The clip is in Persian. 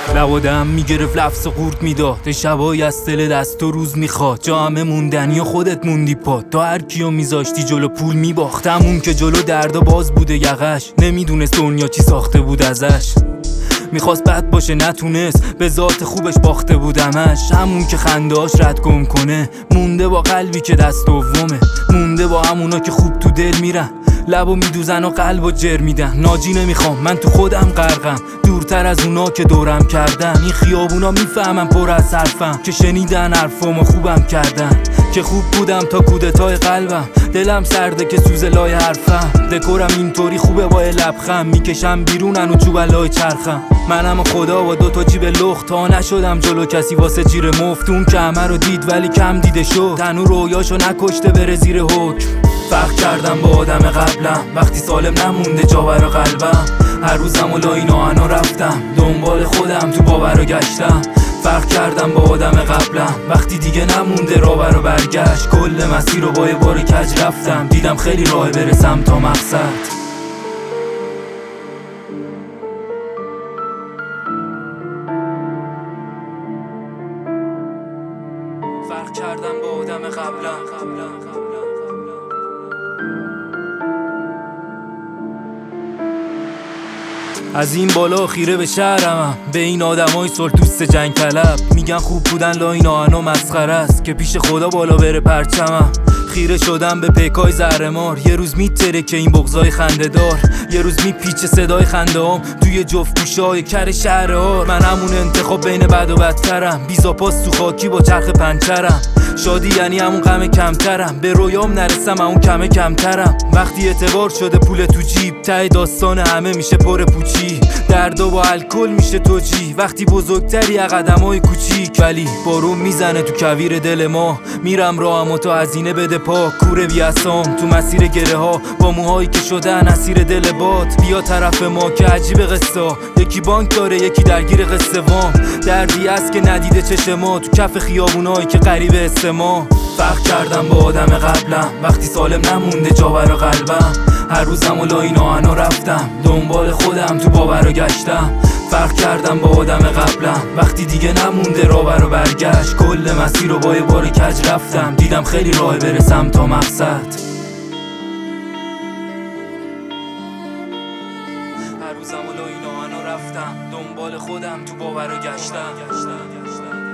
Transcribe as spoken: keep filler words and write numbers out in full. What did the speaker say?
لبادم میگرفت لفظ قورت میداد، شبای از دل دست و روز میخواد، جا همه موندنی و خودت موندی پاد، تا هر کیو میذاشتی جلو پول میباختم. اون که جلو دردا باز بوده یقش، نمیدونست دنیا چی ساخته بود ازش. میخواست بد باشه نتونست، به ذات خوبش باخته بودمش. همون که خندهاش رد گم کنه، مونده با قلبی که دست دومه، مونده با همونا که خوب تو دل میرن، لبو میدوزن و قلبو جر میدن. ناجی نمیخوام، من تو خودم غرقم، دورتر از اونا که دورم کردن. این خیابونا میفهمم پر از حرفم، که شنیدن حرفامو خوبم کردن، که خوب بودم تا کودتای قلبم. دلم سرده که سوز لای حرفم، دکورم اینطوری خوبه با لبخم، میکشم بیرونن و چوبلای چرخم. منم و خدا با دوتا جیب لخت، تا نشدم جلو کسی واسه جیر مفت. اون که همه رو دید ولی کم دیده شد، تنو رویاشو نکشته بره زیر حکم. فرق کردم با آدم قبلم، وقتی سالم نمونده جا برا قلبم. هر روزم و لای ناهنا رفتم، دنبال خودم تو باور و گشتم. فرق کردم با آدم قبلم، وقتی دیگه نمونده راه برا برگشت. کل مسیر رو با یه بار کج رفتم، دیدم خیلی راه برسم تا مقصد. فرق کردم با آدم قبلم. از این بالا خیره به شهرمم، به این آدمای سلطوس جنگ طلب. میگن خوب بودن لا این آهنا مسخره است، که پیش خدا بالا بره پرچمم. خیره شدم به پیکای زهرمار، یه روز میتره که این بغضای خنده دار، یه روز میپیچه صدای خنده هم توی جفت گوشای کر شهرهار. من همون انتخاب بین بد و بدترم، بیزا پاس تو خاکی با چرخ پنچرم. شادی یعنی همون غم کمترم، به رویام نرسم همون کمه کمترم. وقتی اعتبار شده پول تو جیب، ته داستان همه میشه پر پوچی، درد و با الکل میشه توجی. وقتی بزرگتری از قدمای کوچیک، ولی بارون میزنه تو کویر دل ما. میرم راهم و تا هزینه بده پا، کوره بیاسام تو مسیر گره ها، با موهایی که شدن اسیر دل باد. بیا طرف ما که عجیب قصه، یکی بانک داره یکی درگیر قصه وام. دردی است که ندیده چشم ما، تو کف خیابونایی که قریب است ما. فرق کردم با آدم قبلم، وقتی سالم نمونده جا برا قلبم. هر روزم و لای ناهنا رفتم، دنبال خودم تو باور و گشتم. فرق کردم با آدم قبلم، وقتی دیگه نمونده راه برا برگشت. کل مسیر رو با یه بار کج رفتم، دیدم خیلی راه برسم تا مقصد. هر روزم و لای ناهنا رفتم، دنبال خودم تو باور و گشتم.